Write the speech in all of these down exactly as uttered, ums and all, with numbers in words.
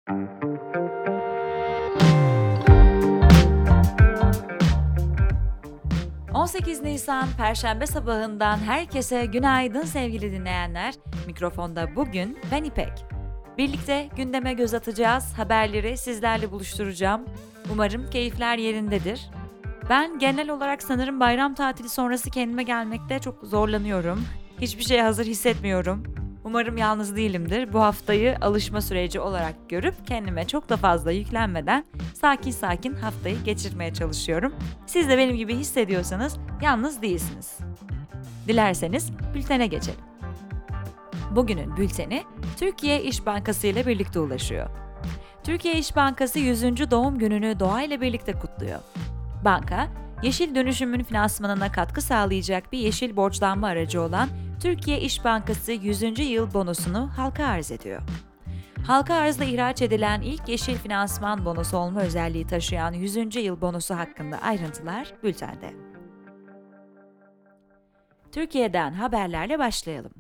on sekiz Nisan Perşembe sabahından herkese günaydın sevgili dinleyenler. Mikrofonda bugün ben İpek. Birlikte gündeme göz atacağız, haberleri sizlerle buluşturacağım. Umarım keyifler yerindedir. Ben genel olarak sanırım bayram tatili sonrası kendime gelmekte çok zorlanıyorum. Hiçbir şeye hazır hissetmiyorum. Umarım yalnız değilimdir. Bu haftayı alışma süreci olarak görüp kendime çok da fazla yüklenmeden sakin sakin haftayı geçirmeye çalışıyorum. Siz de benim gibi hissediyorsanız yalnız değilsiniz. Dilerseniz bültene geçelim. Bugünün bülteni Türkiye İş Bankası ile birlikte ulaşıyor. Türkiye İş Bankası yüzüncü doğum gününü doğayla birlikte kutluyor. Banka, yeşil dönüşümün finansmanına katkı sağlayacak bir yeşil borçlanma aracı olan Türkiye İş Bankası yüzüncü yıl bonosunu halka arz ediyor. Halka arzla ihraç edilen ilk yeşil finansman bonosu olma özelliği taşıyan yüzüncü yıl bonosu hakkında ayrıntılar bültende. Türkiye'den haberlerle başlayalım.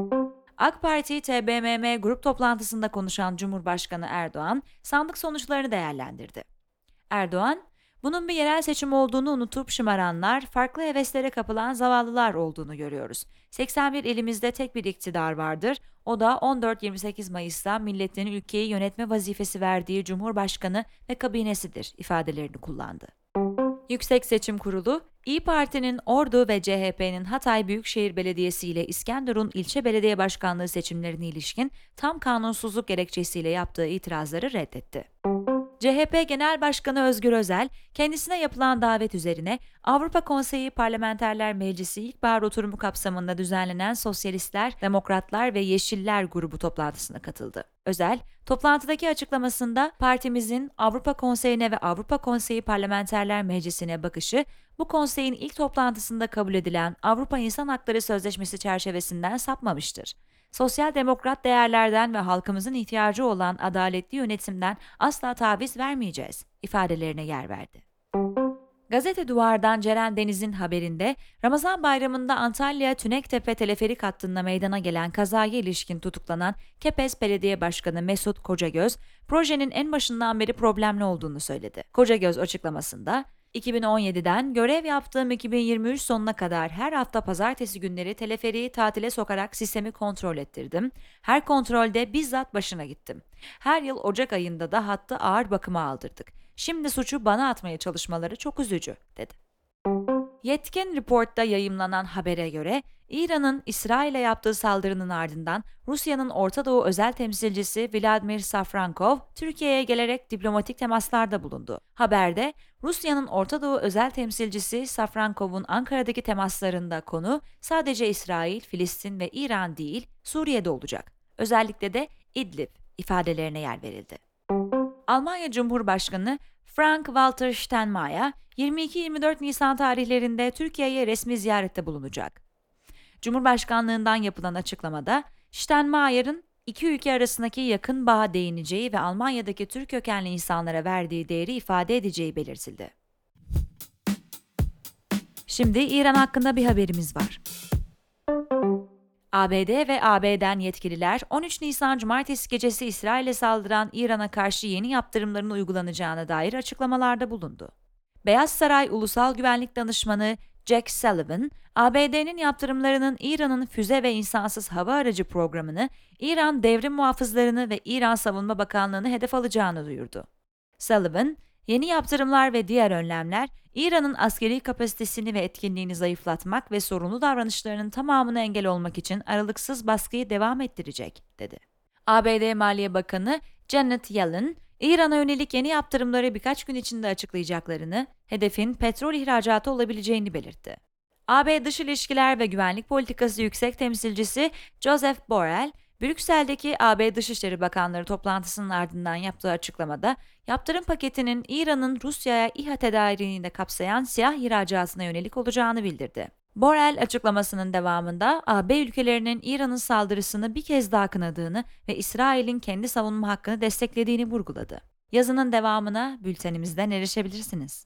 AK Parti T B M M grup toplantısında konuşan Cumhurbaşkanı Erdoğan, sandık sonuçlarını değerlendirdi. Erdoğan, bunun bir yerel seçim olduğunu unutup şımaranlar, farklı heveslere kapılan zavallılar olduğunu görüyoruz. seksen bir ilimizde tek bir iktidar vardır, o da on dört yirmi sekiz Mayıs'ta milletin ülkeyi yönetme vazifesi verdiği Cumhurbaşkanı ve kabinesidir ifadelerini kullandı. Yüksek Seçim Kurulu, İYİ Parti'nin Ordu ve C H P'nin Hatay Büyükşehir Belediyesi ile İskenderun İlçe Belediye Başkanlığı seçimlerine ilişkin tam kanunsuzluk gerekçesiyle yaptığı itirazları reddetti. C H P Genel Başkanı Özgür Özel, kendisine yapılan davet üzerine Avrupa Konseyi Parlamenterler Meclisi İlkbahar Oturumu kapsamında düzenlenen Sosyalistler, Demokratlar ve Yeşiller grubu toplantısına katıldı. Özel, toplantıdaki açıklamasında partimizin Avrupa Konseyi'ne ve Avrupa Konseyi Parlamenterler Meclisi'ne bakışı, bu konseyin ilk toplantısında kabul edilen Avrupa İnsan Hakları Sözleşmesi çerçevesinden sapmamıştır. Sosyal demokrat değerlerden ve halkımızın ihtiyacı olan adaletli yönetimden asla taviz vermeyeceğiz ifadelerine yer verdi. Gazete Duvar'dan Ceren Deniz'in haberinde Ramazan Bayramı'nda Antalya Tünektepe teleferik hattında meydana gelen kazaya ilişkin tutuklanan Kepez Belediye Başkanı Mesut Kocagöz, projenin en başından beri problemli olduğunu söyledi. Kocagöz açıklamasında, iki bin on yediden görev yaptığım iki bin yirmi üç sonuna kadar her hafta pazartesi günleri teleferiği tatile sokarak sistemi kontrol ettirdim. Her kontrolde bizzat başına gittim. Her yıl Ocak ayında da hattı ağır bakıma aldırdık. Şimdi suçu bana atmaya çalışmaları çok üzücü, dedi. Yetkin Report'ta yayımlanan habere göre, İran'ın İsrail'e yaptığı saldırının ardından Rusya'nın Orta Doğu özel temsilcisi Vladimir Safrankov, Türkiye'ye gelerek diplomatik temaslarda bulundu. Haberde, Rusya'nın Orta Doğu özel temsilcisi Safrankov'un Ankara'daki temaslarında konu sadece İsrail, Filistin ve İran değil, Suriye'de olacak. Özellikle de İdlib ifadelerine yer verildi. Almanya Cumhurbaşkanı Frank-Walter Steinmeier, yirmi iki yirmi dört Nisan tarihlerinde Türkiye'ye resmi ziyarette bulunacak. Cumhurbaşkanlığından yapılan açıklamada, Steinmeier'ın iki ülke arasındaki yakın bağa değineceği ve Almanya'daki Türk kökenli insanlara verdiği değeri ifade edeceği belirtildi. Şimdi İran hakkında bir haberimiz var. A B D ve A B'den yetkililer on üç Nisan Cumartesi gecesi İsrail'e saldıran İran'a karşı yeni yaptırımların uygulanacağına dair açıklamalarda bulundu. Beyaz Saray Ulusal Güvenlik Danışmanı Jack Sullivan, A B D'nin yaptırımlarının İran'ın füze ve insansız hava aracı programını, İran devrim muhafızlarını ve İran Savunma Bakanlığı'nı hedef alacağını duyurdu. Sullivan, yeni yaptırımlar ve diğer önlemler, İran'ın askeri kapasitesini ve etkinliğini zayıflatmak ve sorunlu davranışlarının tamamına engel olmak için aralıksız baskıyı devam ettirecek, dedi. A B D Maliye Bakanı Janet Yellen, İran'a yönelik yeni yaptırımları birkaç gün içinde açıklayacaklarını, hedefin petrol ihracatı olabileceğini belirtti. A B Dış İlişkiler ve Güvenlik Politikası Yüksek Temsilcisi Joseph Borrell, Brüksel'deki A B Dışişleri Bakanları toplantısının ardından yaptığı açıklamada, yaptırım paketinin İran'ın Rusya'ya İHA tedariğini de kapsayan silah ihracatına yönelik olacağını bildirdi. Borrell açıklamasının devamında A B ülkelerinin İran'ın saldırısını bir kez daha kınadığını ve İsrail'in kendi savunma hakkını desteklediğini vurguladı. Yazının devamına bültenimizden erişebilirsiniz.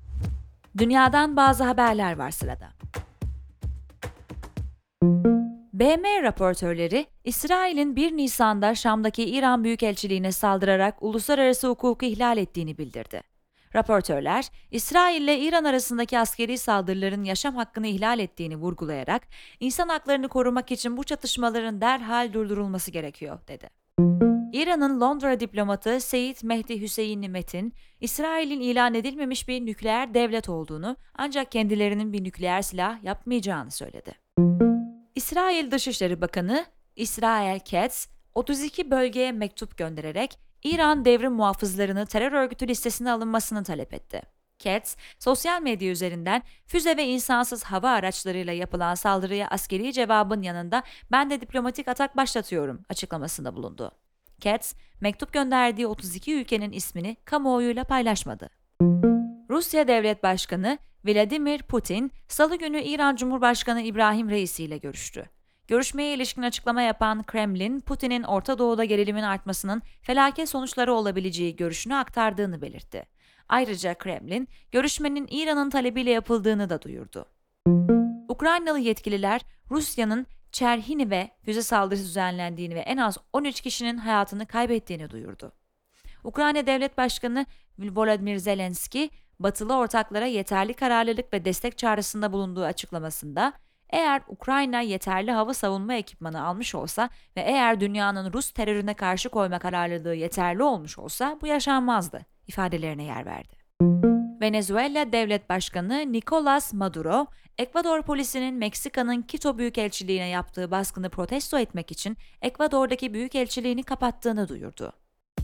Dünyadan bazı haberler var sırada. B M raportörleri, İsrail'in bir Nisan'da Şam'daki İran Büyükelçiliğine saldırarak uluslararası hukuku ihlal ettiğini bildirdi. Raportörler, İsrail ile İran arasındaki askeri saldırıların yaşam hakkını ihlal ettiğini vurgulayarak, insan haklarını korumak için bu çatışmaların derhal durdurulması gerekiyor, dedi. İran'ın Londra diplomatı Seyit Mehdi Hüseyinli Metin, İsrail'in ilan edilmemiş bir nükleer devlet olduğunu ancak kendilerinin bir nükleer silah yapmayacağını söyledi. İsrail Dışişleri Bakanı İsrail Katz, otuz iki bölgeye mektup göndererek İran devrim muhafızlarını terör örgütü listesine alınmasını talep etti. Katz, sosyal medya üzerinden füze ve insansız hava araçlarıyla yapılan saldırıya askeri cevabın yanında ben de diplomatik atak başlatıyorum açıklamasında bulundu. Katz, mektup gönderdiği otuz iki ülkenin ismini kamuoyuyla paylaşmadı. Rusya Devlet Başkanı Vladimir Putin, Salı günü İran Cumhurbaşkanı İbrahim Reisi ile görüştü. Görüşmeye ilişkin açıklama yapan Kremlin, Putin'in Orta Doğu'da gerilimin artmasının felaket sonuçları olabileceği görüşünü aktardığını belirtti. Ayrıca Kremlin, görüşmenin İran'ın talebiyle yapıldığını da duyurdu. Ukraynalı yetkililer, Rusya'nın Çerhinive füze saldırısı düzenlendiğini ve en az on üç kişinin hayatını kaybettiğini duyurdu. Ukrayna Devlet Başkanı Volodymyr Zelenski, Batılı ortaklara yeterli kararlılık ve destek çağrısında bulunduğu açıklamasında, eğer Ukrayna yeterli hava savunma ekipmanı almış olsa ve eğer dünyanın Rus terörüne karşı koyma kararlılığı yeterli olmuş olsa bu yaşanmazdı ifadelerine yer verdi. Venezuela Devlet Başkanı Nicolas Maduro, Ekvador polisinin Meksika'nın Quito Büyükelçiliğine yaptığı baskını protesto etmek için Ekvador'daki büyükelçiliğini kapattığını duyurdu.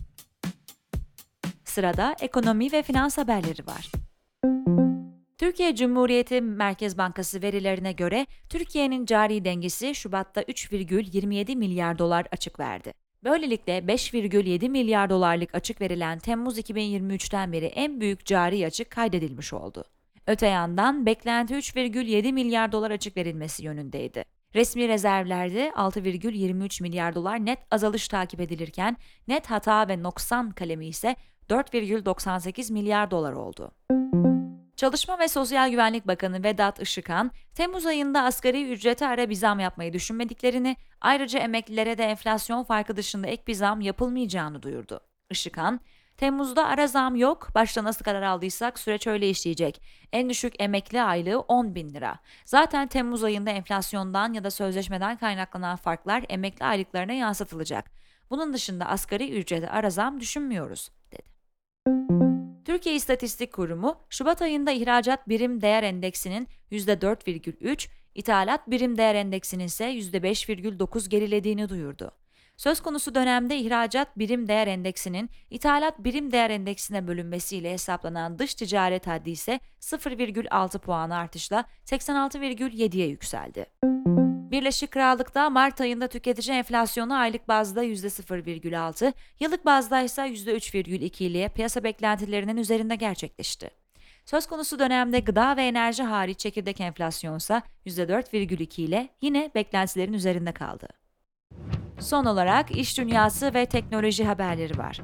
Sırada ekonomi ve finans haberleri var. Türkiye Cumhuriyeti Merkez Bankası verilerine göre Türkiye'nin cari dengesi Şubat'ta üç virgül yirmi yedi milyar dolar açık verdi. Böylelikle beş virgül yedi milyar dolarlık açık verilen Temmuz iki bin yirmi üçten beri en büyük cari açık kaydedilmiş oldu. Öte yandan beklenti üç virgül yedi milyar dolar açık verilmesi yönündeydi. Resmi rezervlerde altı virgül yirmi üç milyar dolar net azalış takip edilirken net hata ve noksan kalemi ise dört virgül doksan sekiz milyar dolar oldu. Çalışma ve Sosyal Güvenlik Bakanı Vedat Işıkhan, Temmuz ayında asgari ücrete ara bir zam yapmayı düşünmediklerini, ayrıca emeklilere de enflasyon farkı dışında ek bir zam yapılmayacağını duyurdu. Işıkhan, Temmuz'da ara zam yok, başta nasıl karar aldıysak süreç öyle işleyecek. En düşük emekli aylığı on bin lira. Zaten Temmuz ayında enflasyondan ya da sözleşmeden kaynaklanan farklar emekli aylıklarına yansıtılacak. Bunun dışında asgari ücrete ara zam düşünmüyoruz, dedi. Türkiye İstatistik Kurumu, Şubat ayında ihracat birim değer endeksinin yüzde dört virgül üç, ithalat birim değer endeksinin ise yüzde beş virgül dokuz gerilediğini duyurdu. Söz konusu dönemde ihracat birim değer endeksinin ithalat birim değer endeksine bölünmesiyle hesaplanan dış ticaret haddi ise sıfır virgül altı puan artışla seksen altı virgül yediye yükseldi. Birleşik Krallık'ta Mart ayında tüketici enflasyonu aylık bazda yüzde sıfır virgül altı, yıllık bazda ise yüzde üç virgül iki ile piyasa beklentilerinin üzerinde gerçekleşti. Söz konusu dönemde gıda ve enerji hariç çekirdek enflasyon ise yüzde dört virgül iki ile yine beklentilerin üzerinde kaldı. Son olarak iş dünyası ve teknoloji haberleri var.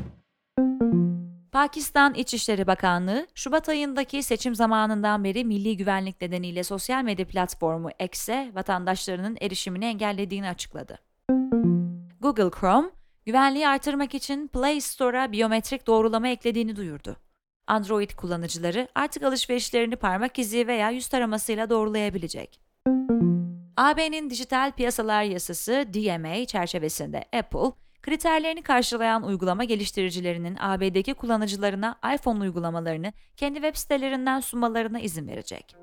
Pakistan İçişleri Bakanlığı, Şubat ayındaki seçim zamanından beri milli güvenlik nedeniyle sosyal medya platformu X'e vatandaşlarının erişimini engellediğini açıkladı. Google Chrome, güvenliği artırmak için Play Store'a biyometrik doğrulama eklediğini duyurdu. Android kullanıcıları artık alışverişlerini parmak izi veya yüz taramasıyla doğrulayabilecek. A B'nin dijital piyasalar yasası D M A çerçevesinde Apple, kriterlerini karşılayan uygulama geliştiricilerinin A B D'deki kullanıcılarına iPhone uygulamalarını kendi web sitelerinden sunmalarına izin verecek.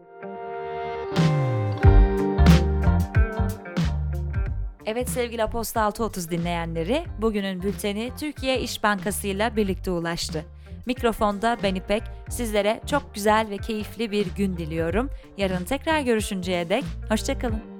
Evet sevgili Aposta altı otuz dinleyenleri, bugünün bülteni Türkiye İş Bankası ile birlikte ulaştı. Mikrofonda ben İpek, sizlere çok güzel ve keyifli bir gün diliyorum. Yarın tekrar görüşünceye dek, hoşça kalın.